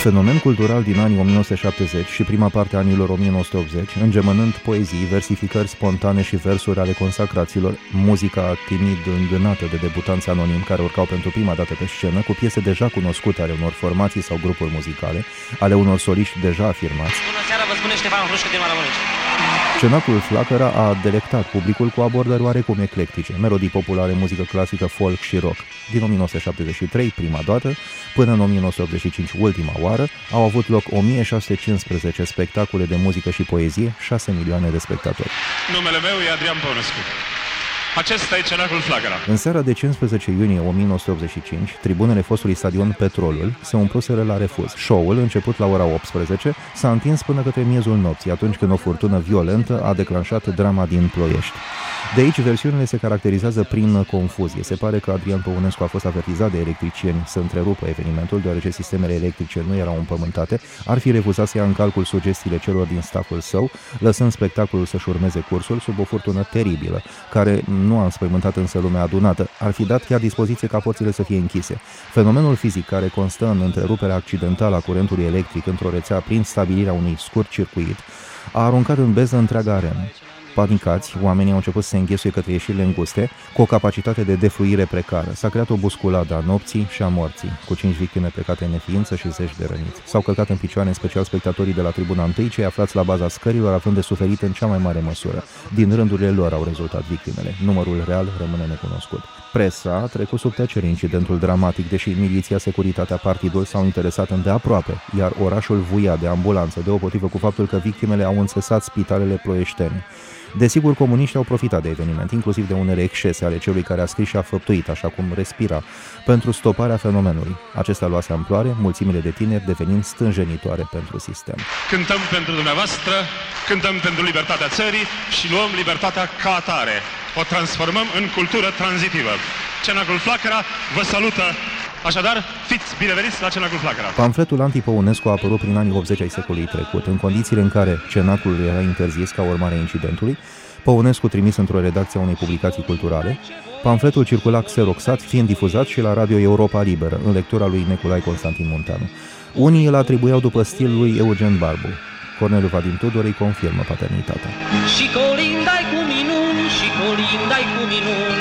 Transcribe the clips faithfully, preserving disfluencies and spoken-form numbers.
Fenomen cultural din anii o mie nouă sute șaptezeci și prima parte a anilor o mie nouă sute optzeci, îngemănând poezii, versificări spontane și versuri ale consacraților, muzica timid îngânată de debutanți anonimi care urcau pentru prima dată pe scenă, cu piese deja cunoscute ale unor formații sau grupuri muzicale, ale unor soliști deja afirmați. Bună seara, vă spune Ștefan Hrușcă din Maramureș. Cenaclul Flacăra a delectat publicul cu abordări oarecum eclectice, melodii populare, muzică clasică, folk și rock. Din o mie nouă sute șaptezeci și trei, prima dată, până în o mie nouă sute optzeci și cinci, ultima oară, au avut loc o mie șase sute cincisprezece spectacole de muzică și poezie, șase milioane de spectatori. Numele meu e Adrian Păunescu. Acesta e Cenaclul Flacăra. În seara de cincisprezece iunie o mie nouă sute optzeci și cinci, tribunele fostului stadion Petrolul se umpluseră la refuz. Show-ul, început la ora optsprezece, s-a întins până către miezul nopții, atunci când o furtună violentă a declanșat drama din Ploiești. De aici, versiunile se caracterizează prin confuzie. Se pare că Adrian Păunescu a fost avertizat de electricieni să întrerupă evenimentul, deoarece sistemele electrice nu erau împământate, ar fi refuzat să ia în calcul sugestiile celor din staful său, lăsând spectacolul să-și urmeze cursul sub o furtună teribilă, care nu a înspăimântat însă lumea adunată, ar fi dat chiar dispoziție ca porțile să fie închise. Fenomenul fizic care constă în întreruperea accidentală a curentului electric într-o rețea prin stabilirea unui scurt circuit a aruncat în beză întreaga arenă. Panicați, oamenii au început să se înghesuie către ieșirile înguste, cu o capacitate de defluire precară. S-a creat o busculadă a nopții și a morții, cu cinci victime plecate în neființă și zeci de răniți. S-au călcat în picioare, în special spectatorii de la tribuna întâi, cei aflați la baza scărilor, având de suferit în cea mai mare măsură. Din rândurile lor au rezultat victimele. Numărul real rămâne necunoscut. Presa a trecut sub tăcere incidentul dramatic, deși miliția, securitatea, partidul s-au interesat îndeaproape, iar orașul vuia de ambulanță, deopotrivă cu faptul că victimele au înțesat spitalele ploieștene. Desigur, comuniștii au profitat de eveniment, inclusiv de unele excese ale celui care a scris și a făptuit, așa cum respira, pentru stoparea fenomenului. Acesta luase amploare, mulțimile de tineri devenind stânjenitoare pentru sistem. Cântăm pentru dumneavoastră, cântăm pentru libertatea țării și luăm libertatea ca atare. O transformăm în cultură tranzitivă. Cenaclul Flacăra vă salută. Așadar, fiți bineveniți la Cenaclul Flacăra. Pamfletul anti-Păunescu a apărut prin anii optzeci ai secolului trecut, în condițiile în care cenaclul era interzis ca urmare a incidentului. Păunescu trimis într-o redacție a unei publicații culturale. Pamfletul circula xeroxat, fiind difuzat și la Radio Europa Liberă, în lectura lui Neculai Constantin Munteanu. Unii îl atribuiau după stilul lui Eugen Barbu. Corneliu Vadim Tudor îi confirmă paternitatea. Și colindai cu minuni, și colindai cu minuni.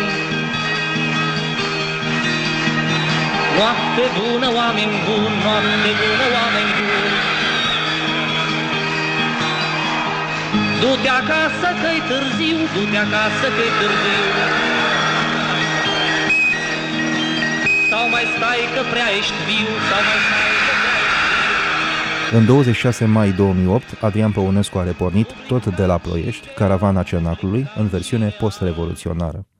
Noapte bună, oameni buni, noapte bună, oameni buni. Du-te acasă că-i târziu, du-te acasă că-i târziu. Sau mai stai că prea ești viu, sau mai stai că prea ești viu. În douăzeci și șase mai două mii opt, Adrian Păunescu a repornit, tot de la Ploiești, caravana Cenaclului, în versiune post-revoluționară.